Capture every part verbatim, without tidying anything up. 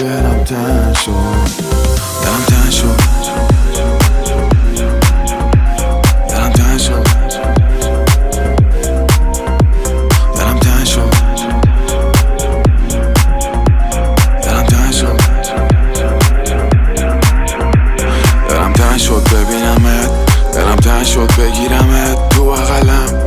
دلم تنگ شد، دلم تنگ شد، دلم تنگ شد، دلم تنگ شد، دلم تنگ شد، دلم تنگ شد ببینمت، دلم تنگ شد بگیرمت تو بغلم.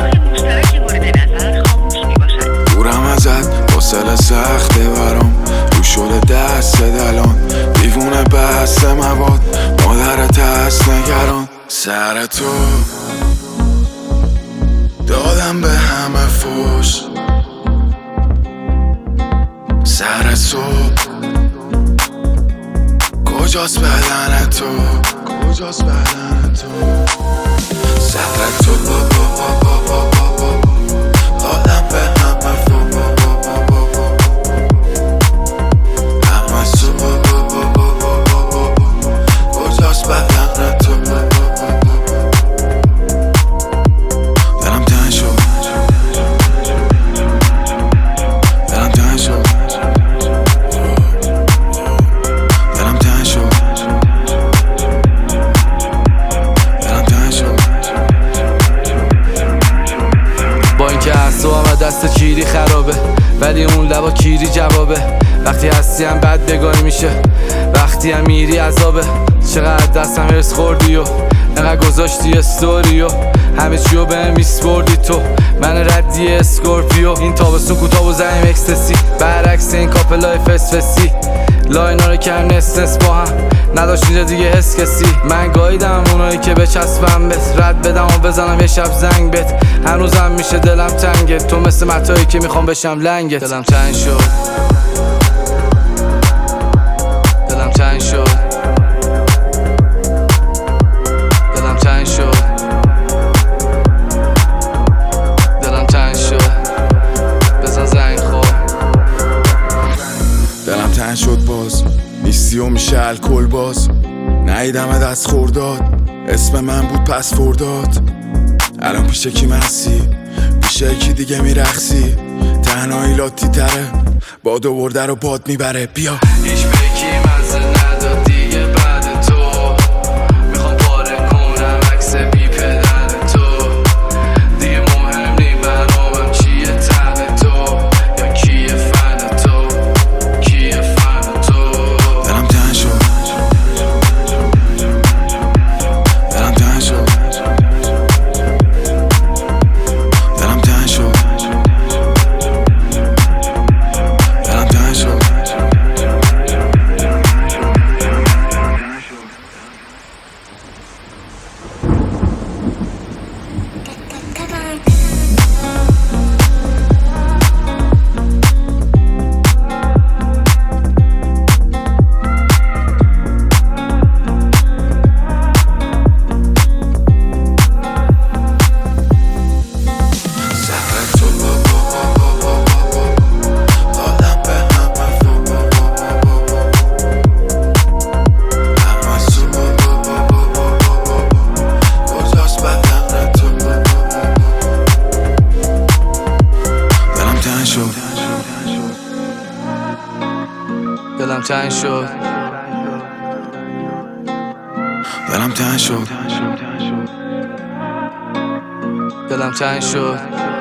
دورم ازت حوصله سخته برام، رو شده دست دلان، دیوونه بست مواد، مادرت هست نگران. سر تو دادم به همه فوش، سر صبح کجاست بدن تو، کجاست بدن تو، سر تو دادم به همه فوش، همه صبح کجاست بدن تو. دلم تنگ شد، دلم تنگ شد، دلم تنگ شد، دلم تنگ شد. با اینکه اعصابم و دست کیری خرابه، ولی اون لبا کیری جوابه. وقتی هستی هم بد بگاهی میشه، وقتی هم میری عذابه. چقدر دستم هرس خوردی و انقدر گذاشتی استوریو، همه چیو بهم میسپردی تو، من ردی اسکورپیو. این تابستون کوتاه و زنیم اکستسی، برعکس این کاپلای فسفسی. لاینا رو کم نس نس با هم نداشت اینجا دیگه حس کسی. من گاییدم اونایی که بچسبم بهت، رد بدم و بزنم یه شب زنگ بهت. هنوزم میشه دلم تنگت، تو مثل متایی که میخوام بشم لنگت. دلم تنگ شد، دلم تنگ شد، دلم تنگ شد، دلم تنگ شد، بزن زنگ خور. دلم تنگ شد باز، نیستی و میشه الکل باز. نهیدم دست خورداد، اسم من بود پس فرداد. الان پیش کی مسی، پیش یکی دیگه میرخصی. تنهایی لاتی تره، باد و برده رو باد میبره. بیا هیچ بکی مزه نداد دیگه بعد تو، میخوام پاره کنم عکس بی پدر تو. دیگه مهم نی برامم چیه تن تو، یا کیه فن تو، کیه فن تو. دلم تنگ شد، دلم تنگ شد، دلم تنگ شد، دلم تنگ شد. دلم تنگ شد، دلم تنگ شد، دلم تنگ شد.